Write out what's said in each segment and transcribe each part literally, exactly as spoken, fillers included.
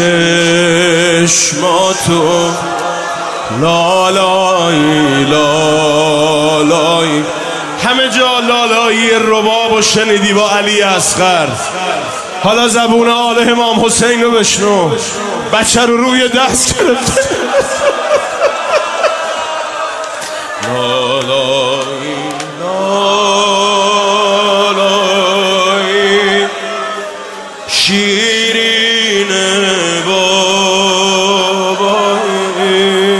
چشماتو لالایی لالایی همه جا لالایی رباب و شنیدی با علی اصغر. حالا زبون آل امام حسین رو بشنو. بچه رو روی دست گرفته لالایی لالایی شیرین بابایی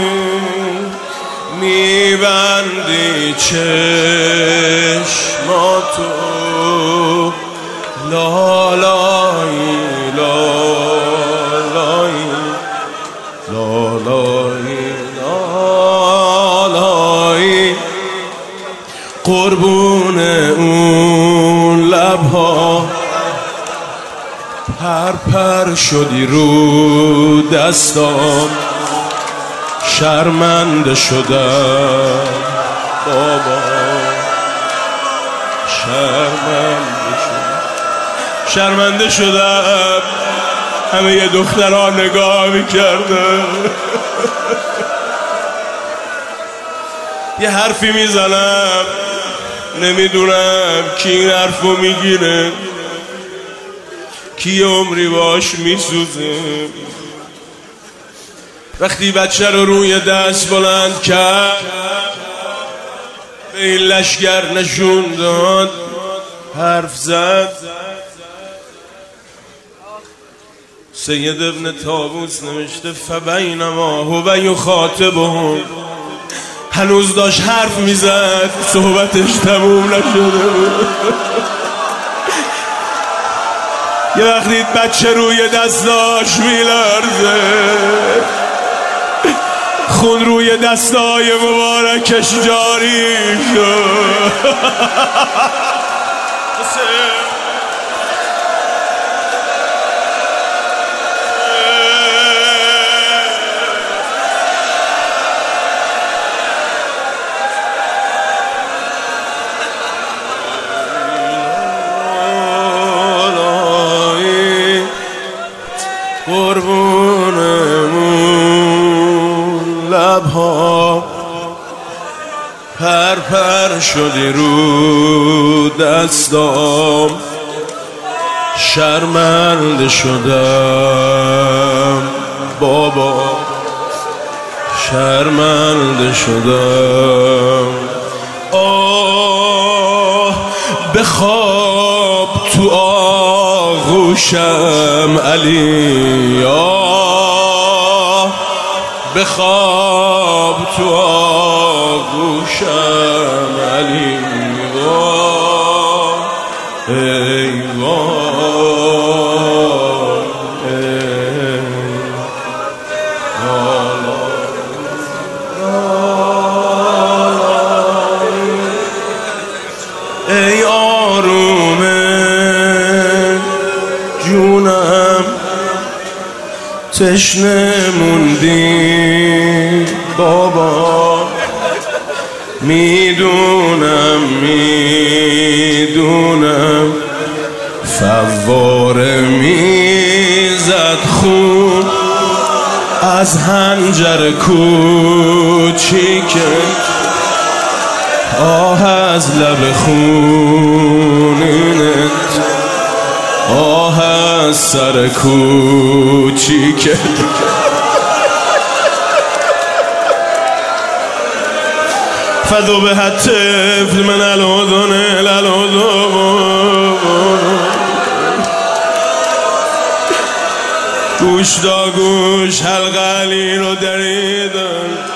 میبندی چشماتو لالایی لالایی لالایی لالایی قربون اون لبها پر پر شدی رو دستام شرمنده شدم بابا شرمنده شدم شرمنده شدم همه یه دختران نگاه میکردم یه حرفی میزنم نمیدونم کی این حرفو میگیره کی عمری باش میسوزه. وقتی بچه رو روی دست بلند کرد به این لشگر نشون داد حرف زد. سید ابن طاووس نوشته فبینما هو یخاطبهم هنوز داشت حرف میزد صحبتش تموم نشده بود. یه وقتی بچه روی دستاش میلرزه خون روی دستای مبارکش جاری شد. قربونمون لبها پر پر شدی رو دستام شرمنده شدم بابا شرمنده شدم. آه بخواب تو آغوشم علی آه بخواب تو آغوشم علی وای ای وای ای ای آروم جونم تشنه موندی بابا میدونم میدونم فواره میزد خون از حنجر کوچیکه آه از لب خونینت آه از سر کوچیکه فدو به الطفل من الأذن الأذن گوش دا گوش حلقه علی رو دریدن